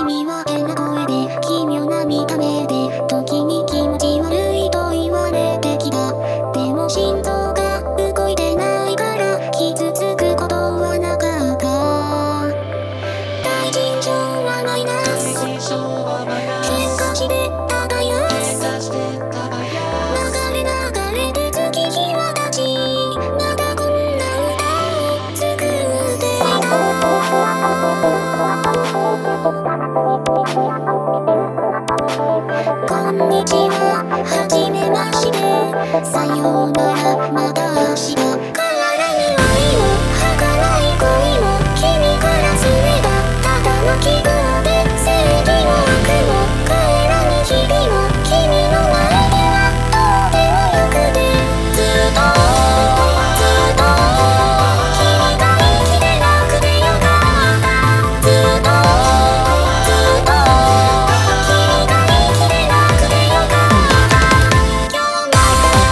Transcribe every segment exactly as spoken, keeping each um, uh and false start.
君は変な声で奇妙な見た目で時に気持ち悪いと言われてきた。でも心臓が動いてないから傷つくことはなかった。大臣賞はマイナス、喧嘩して耕す、流れ流れて月日は経ち、またこんな歌を作っていた。こんにちは、はじめまして、さようなら、また明日。変わらぬ愛も儚い恋も君からすればただの記号で、正義も悪も変わらぬ日々も君の前ではどうでもよくて、ずっとずっと君が生きてなくてよかった。ずっとずっと君が生きてなくてよかった。今日も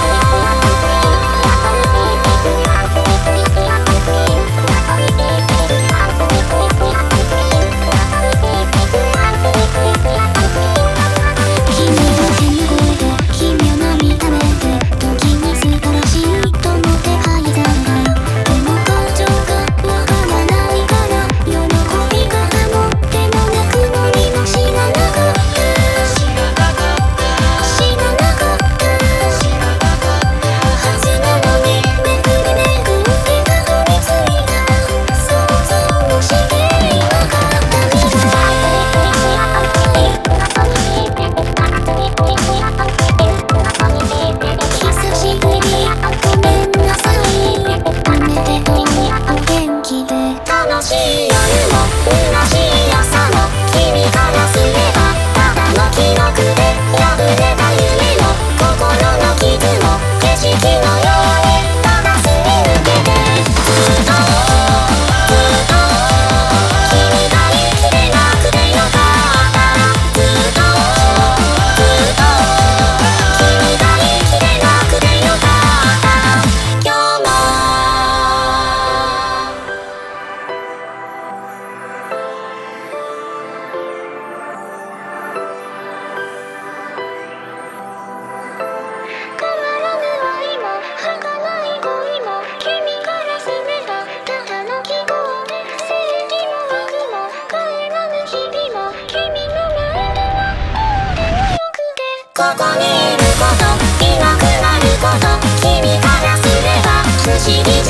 ここにいること、いなくなること、君からすれば不思議。